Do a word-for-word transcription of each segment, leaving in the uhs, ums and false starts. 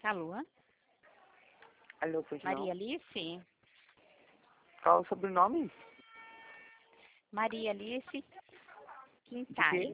Alô? Alô, pois não? Maria Alice? Qual o sobrenome? Maria Alice Quintais.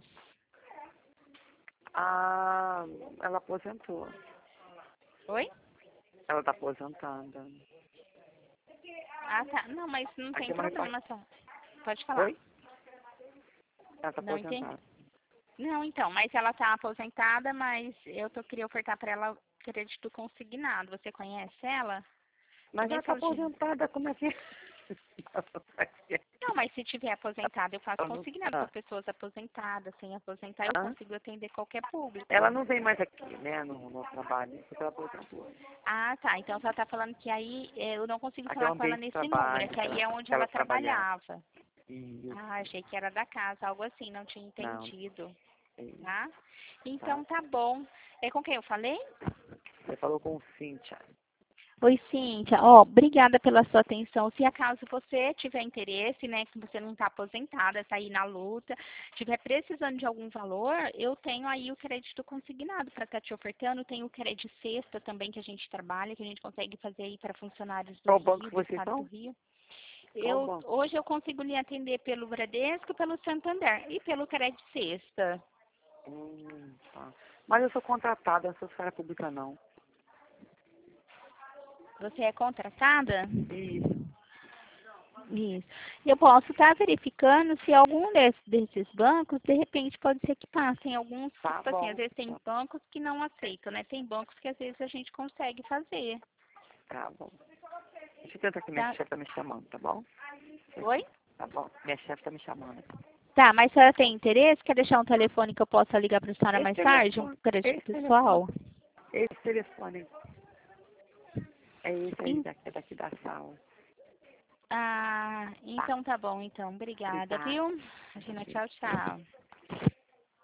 Ah, ela aposentou. Oi? Ela tá aposentada. Ah, tá. Não, mas não Aqui tem é uma problema, só. Pode falar. Oi? Ela tá Não entendi. aposentada. Não, então, mas ela tá aposentada, mas eu tô, queria ofertar para ela crédito consignado. Você conhece ela? Mas ela Também tá falo de... aposentada, como é que é? Não, mas se tiver aposentada, eu faço Ela não consignado tá. para pessoas aposentadas. Sem aposentar, eu Hã? consigo atender qualquer público. Ela não vem mais aqui, né, no, no trabalho, porque ela aposentou. Ah, tá. Então você tá falando que aí eh, eu não consigo Aqui é o falar com ela ambiente de nesse número, é trabalho que que aí ela, é onde que ela ela trabalhava. trabalhava. Isso. Ah, achei que era da casa, algo assim, não tinha Não. entendido, Isso. tá? Tá. Então tá bom. É com quem eu falei? Você falou com o Cíntia. Oi, Cíntia. Ó, obrigada pela sua atenção. Se acaso você tiver interesse, né, que você não está aposentada, está aí na luta, tiver precisando de algum valor, eu tenho aí o crédito consignado para estar te ofertando. Tem o crédito sexta também que a gente trabalha, que a gente consegue fazer aí para funcionários do Qual banco Rio, que do vocês estado do são? Rio. Qual Eu, banco? hoje eu consigo lhe atender pelo Bradesco, pelo Santander e pelo crédito sexta. Hum, tá. Mas eu sou contratada, não sou esfera pública, não. Você é contratada? Isso. Isso. Eu posso estar verificando se algum desse- desses bancos, de repente, pode ser que passem alguns, Tá tipo assim, às bom. vezes tem bancos que não aceitam, né? Tem bancos que às vezes a gente consegue fazer. Tá bom. Deixa eu tentar que minha Tá? chefe tá me chamando, tá bom? Oi? Tá bom. Minha chefe tá me chamando. Tá, mas a senhora tem interesse? Quer deixar um telefone que eu possa ligar para a senhora Esse mais tarde? Um telefone, crédito esse telefone, pessoal? esse telefone. É esse aí Em- daqui, daqui da sala. Ah, Tá. então tá bom, então. Obrigada, Obrigada. viu? Imagina, tchau, tchau.